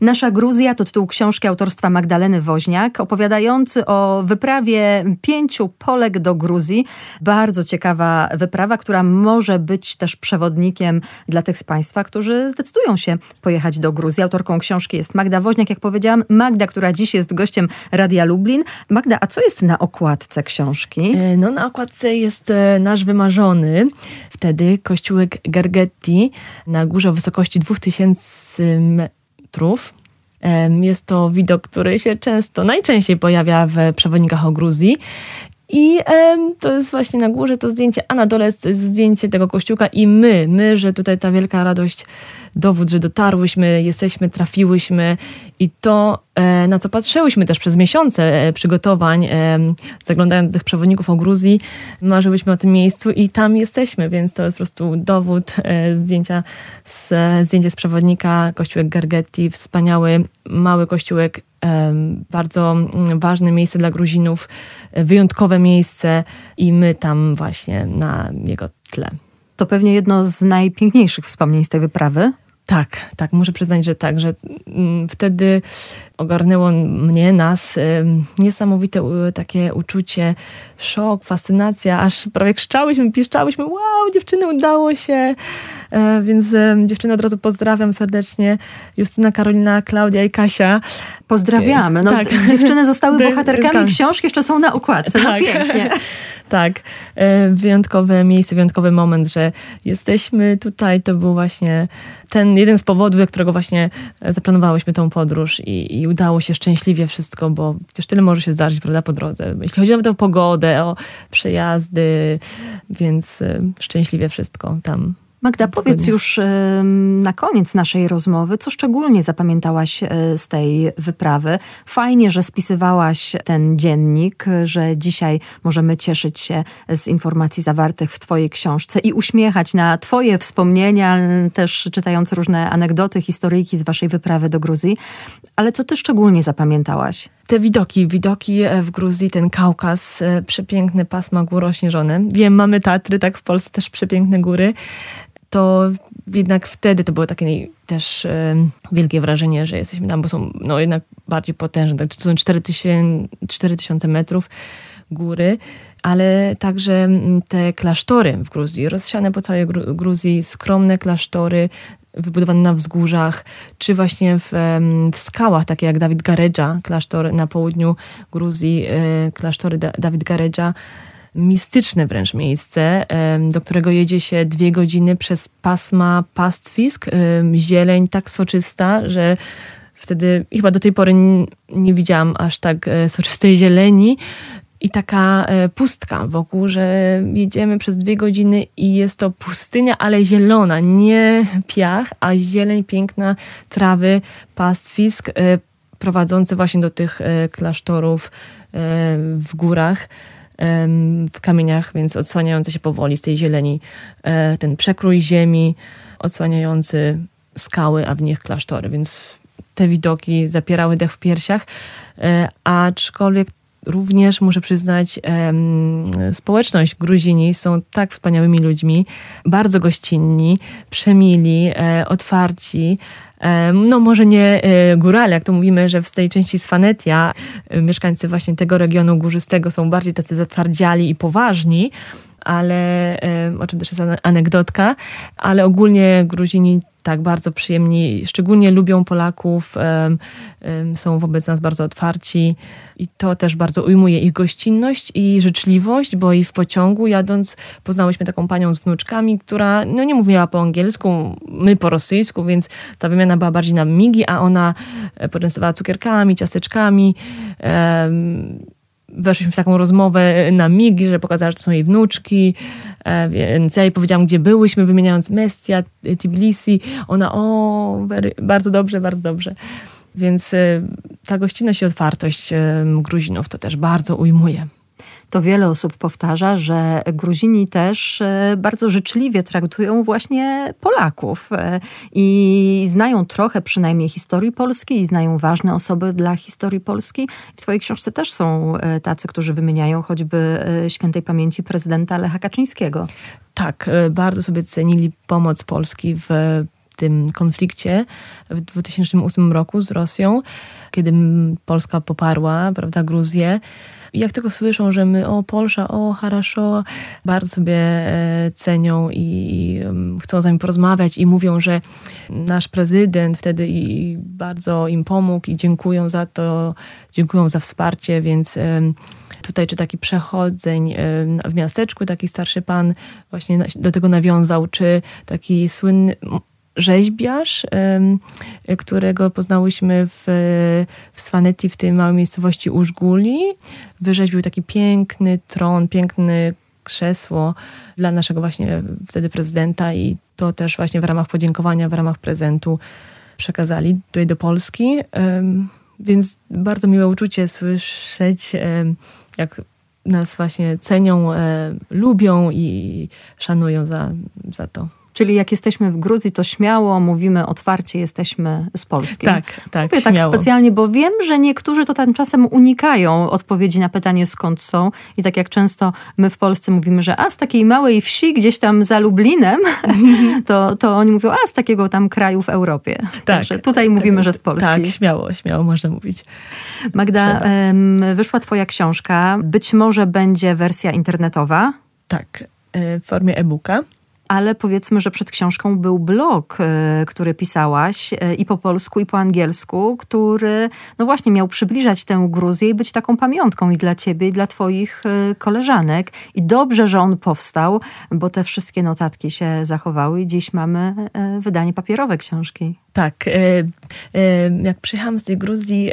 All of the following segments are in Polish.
Nasza Gruzja to tytuł książki autorstwa Magdaleny Woźniak, opowiadający o wyprawie 5 Polek do Gruzji. Bardzo ciekawa wyprawa, która może być też przewodnikiem dla tych z Państwa, którzy zdecydują się pojechać do Gruzji. Autorką książki jest Magda Woźniak, jak powiedziałam. Magda, która dziś jest gościem Radia Lublin. Magda, a co jest na okładce książki? No, na okładce jest nasz wymarzony wtedy kościółek Gergetti na górze o wysokości 2000 metrów. Jest to widok, który się najczęściej pojawia w przewodnikach o Gruzji. I to jest właśnie na górze to zdjęcie, a na dole jest zdjęcie tego kościółka i my, że tutaj ta wielka radość, dowód, że dotarłyśmy, jesteśmy, trafiłyśmy i to, na co patrzyłyśmy też przez miesiące przygotowań, zaglądając do tych przewodników o Gruzji, marzyłyśmy o tym miejscu i tam jesteśmy, więc to jest po prostu dowód, zdjęcie z przewodnika, kościółek Gergetti, wspaniały, mały kościółek, bardzo ważne miejsce dla Gruzinów, wyjątkowe miejsce i my tam właśnie na jego tle. To pewnie jedno z najpiękniejszych wspomnień z tej wyprawy. Tak, muszę przyznać, że tak, że wtedy ogarnęło nas niesamowite takie uczucie, szok, fascynacja, aż prawie krzyczałyśmy, piszczałyśmy, wow, dziewczyny, udało się. Więc dziewczyny od razu pozdrawiam serdecznie. Justyna, Karolina, Klaudia i Kasia. Pozdrawiamy. No, tak. Dziewczyny zostały bohaterkami książki, jeszcze są na okładce. Tak. No pięknie. Tak, wyjątkowe miejsce, wyjątkowy moment, że jesteśmy tutaj. To był właśnie ten jeden z powodów, dla którego właśnie zaplanowałyśmy tą podróż i udało się szczęśliwie wszystko, bo przecież tyle może się zdarzyć, prawda, po drodze. Jeśli chodzi nawet o pogodę, o przejazdy, więc szczęśliwie wszystko tam. Magda, powiedz już na koniec naszej rozmowy, co szczególnie zapamiętałaś z tej wyprawy. Fajnie, że spisywałaś ten dziennik, że dzisiaj możemy cieszyć się z informacji zawartych w twojej książce i uśmiechać na twoje wspomnienia, też czytając różne anegdoty, historyjki z waszej wyprawy do Gruzji. Ale co ty szczególnie zapamiętałaś? Te widoki w Gruzji, ten Kaukaz, przepiękne pasma gór ośnieżone. Wiem, mamy Tatry, tak, w Polsce też przepiękne góry. To jednak wtedy to było takie też wielkie wrażenie, że jesteśmy tam, bo są jednak bardziej potężne. To są 4000 metrów góry, ale także te klasztory w Gruzji, rozsiane po całej Gruzji, skromne klasztory, wybudowane na wzgórzach, czy właśnie w skałach, takie jak David Garedża, klasztor na południu Gruzji, klasztory David Garedża, mistyczne wręcz miejsce, do którego jedzie się 2 godziny przez pasma pastwisk, zieleń tak soczysta, że wtedy chyba do tej pory nie widziałam aż tak soczystej zieleni i taka pustka wokół, że jedziemy przez 2 godziny i jest to pustynia, ale zielona, nie piach, a zieleń, piękna, trawy, pastwisk, prowadzące właśnie do tych klasztorów w górach, w kamieniach, więc odsłaniające się powoli z tej zieleni ten przekrój ziemi, odsłaniający skały, a w nich klasztory, więc te widoki zapierały dech w piersiach, aczkolwiek również muszę przyznać, społeczność Gruzini są tak wspaniałymi ludźmi, bardzo gościnni, przemili, otwarci. Może nie górale, jak to mówimy, że w tej części Sfanetia mieszkańcy właśnie tego regionu górzystego są bardziej tacy zatwardziali i poważni, ale o czym też jest anegdotka, ale ogólnie Gruzini tak bardzo przyjemni, szczególnie lubią Polaków, są wobec nas bardzo otwarci i to też bardzo ujmuje ich gościnność i życzliwość, bo i w pociągu jadąc poznałyśmy taką panią z wnuczkami, która nie mówiła po angielsku, my po rosyjsku, więc ta wymiana była bardziej na migi, a ona poczęstowała cukierkami, ciasteczkami. Weszliśmy w taką rozmowę na migi, że pokazała, że to są jej wnuczki, więc ja jej powiedziałam, gdzie byłyśmy, wymieniając Mestia, Tbilisi. Ona, bardzo dobrze, bardzo dobrze. Więc ta gościnność i otwartość Gruzinów to też bardzo ujmuje. To wiele osób powtarza, że Gruzini też bardzo życzliwie traktują właśnie Polaków i znają trochę przynajmniej historii Polski i znają ważne osoby dla historii Polski. W twojej książce też są tacy, którzy wymieniają choćby świętej pamięci prezydenta Lecha Kaczyńskiego. Tak, bardzo sobie cenili pomoc Polski w tym konflikcie w 2008 roku z Rosją, kiedy Polska poparła, prawda, Gruzję. I jak tylko słyszą, że my, Polsza, haraszo, bardzo sobie cenią i chcą z nami porozmawiać i mówią, że nasz prezydent wtedy i bardzo im pomógł i dziękują za to, dziękują za wsparcie, więc tutaj czy taki przechodzeń w miasteczku, taki starszy pan właśnie do tego nawiązał, czy taki słynny rzeźbiarz, którego poznałyśmy w Svaneti, w tej małej miejscowości Użguli. Wyrzeźbił taki piękny tron, piękne krzesło dla naszego właśnie wtedy prezydenta i to też właśnie w ramach podziękowania, w ramach prezentu przekazali tutaj do Polski. Więc bardzo miłe uczucie słyszeć, jak nas właśnie cenią, lubią i szanują za to. Czyli jak jesteśmy w Gruzji, to śmiało mówimy otwarcie, jesteśmy z Polski. Tak, mówię śmiało. Tak specjalnie, bo wiem, że niektórzy to czasem unikają odpowiedzi na pytanie, skąd są. I tak jak często my w Polsce mówimy, że z takiej małej wsi gdzieś tam za Lublinem, to oni mówią, z takiego tam kraju w Europie. Tak. Także tutaj mówimy, że z Polski. Tak, śmiało można mówić. Magda, wyszła twoja książka. Być może będzie wersja internetowa. Tak, w formie e-booka. Ale powiedzmy, że przed książką był blog, który pisałaś i po polsku, i po angielsku, który no właśnie miał przybliżać tę Gruzję i być taką pamiątką i dla ciebie, i dla twoich koleżanek. I dobrze, że on powstał, bo te wszystkie notatki się zachowały i dziś mamy wydanie papierowe książki. Tak. Jak przyjechałam z tej Gruzji,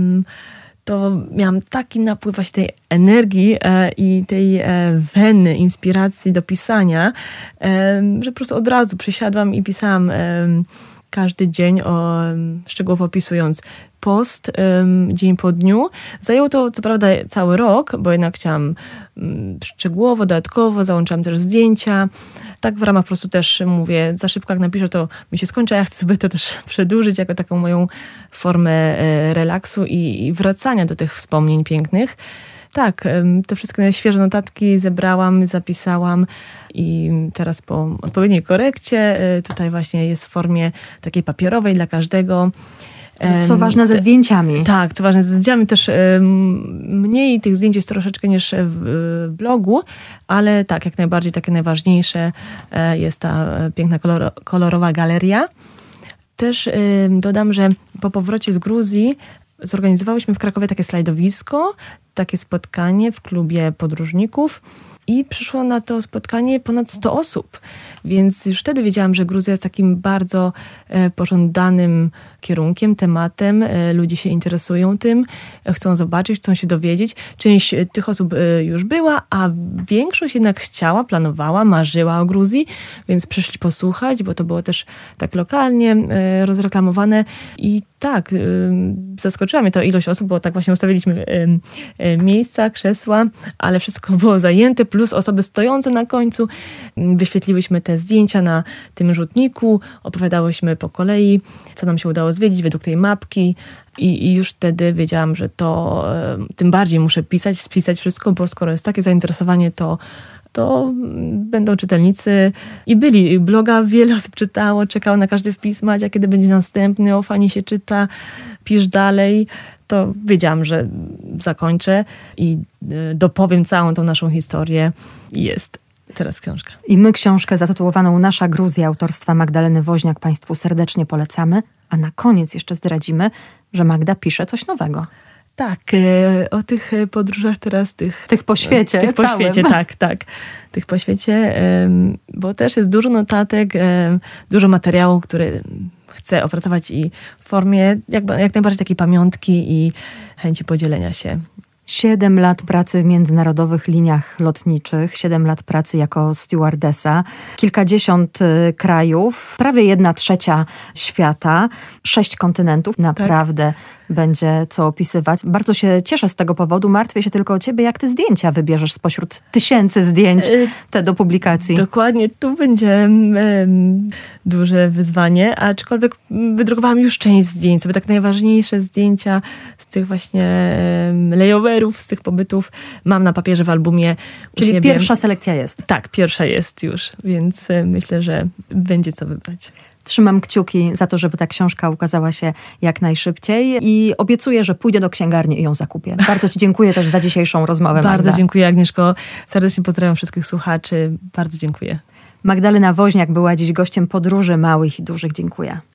to miałam taki napływ właśnie tej energii i tej weny, inspiracji do pisania, że po prostu od razu przysiadłam i pisałam każdy dzień, szczegółowo opisując post dzień po dniu. Zajęło to co prawda cały rok, bo jednak chciałam szczegółowo, dodatkowo, załączałam też zdjęcia. Tak w ramach po prostu też mówię, za szybko jak napiszę, to mi się skończy, a ja chcę sobie to też przedłużyć jako taką moją formę relaksu i wracania do tych wspomnień pięknych. Tak, te wszystkie świeże notatki zebrałam, zapisałam i teraz po odpowiedniej korekcie tutaj właśnie jest w formie takiej papierowej dla każdego. Co ważne, ze zdjęciami. Tak, co ważne, ze zdjęciami też mniej tych zdjęć jest troszeczkę niż w blogu, ale tak, jak najbardziej takie najważniejsze jest ta piękna, kolorowa galeria. Też dodam, że po powrocie z Gruzji zorganizowałyśmy w Krakowie takie slajdowisko, takie spotkanie w klubie podróżników i przyszło na to spotkanie ponad 100 osób. Więc już wtedy wiedziałam, że Gruzja jest takim bardzo pożądanym kierunkiem, tematem. Ludzie się interesują tym, chcą zobaczyć, chcą się dowiedzieć. Część tych osób już była, a większość jednak chciała, planowała, marzyła o Gruzji, więc przyszli posłuchać, bo to było też tak lokalnie rozreklamowane. I tak, zaskoczyła mnie to ilość osób, bo tak właśnie ustawiliśmy miejsca, krzesła, ale wszystko było zajęte, plus osoby stojące na końcu. Wyświetliłyśmy te zdjęcia na tym rzutniku, opowiadałyśmy po kolei, co nam się udało zwiedzić według tej mapki i już wtedy wiedziałam, że to tym bardziej muszę spisać wszystko, bo skoro jest takie zainteresowanie, to będą czytelnicy i byli. Bloga wiele osób czytało, czekało na każdy wpis. Madzia, kiedy będzie następny? Fajnie się czyta, pisz dalej. To wiedziałam, że zakończę i dopowiem całą tą naszą historię. Jest teraz książka. I my książkę zatytułowaną Nasza Gruzja autorstwa Magdaleny Woźniak Państwu serdecznie polecamy. A na koniec jeszcze zdradzimy, że Magda pisze coś nowego. Tak, o tych podróżach teraz, tych po świecie. Tych po świecie, tak. Tych po świecie, bo też jest dużo notatek, dużo materiału, który chcę opracować i w formie jak najbardziej takiej pamiątki i chęci podzielenia się. 7 lat pracy w międzynarodowych liniach lotniczych, 7 lat pracy jako stewardesa, kilkadziesiąt krajów, prawie 1/3 świata, 6 kontynentów. Naprawdę będzie co opisywać. Bardzo się cieszę z tego powodu. Martwię się tylko o ciebie, jak ty zdjęcia wybierzesz spośród tysięcy zdjęć te do publikacji. Dokładnie, tu będzie duże wyzwanie, aczkolwiek wydrukowałam już część zdjęć, sobie tak najważniejsze zdjęcia z tych właśnie layoverów, z tych pobytów mam na papierze w albumie. Czyli pierwsza selekcja jest. Tak, pierwsza jest już, więc myślę, że będzie co wybrać. Trzymam kciuki za to, żeby ta książka ukazała się jak najszybciej i obiecuję, że pójdę do księgarni i ją zakupię. Bardzo Ci dziękuję też za dzisiejszą rozmowę, Magda. Bardzo dziękuję, Agnieszko. Serdecznie pozdrawiam wszystkich słuchaczy. Bardzo dziękuję. Magdalena Woźniak była dziś gościem Podróży Małych i Dużych. Dziękuję.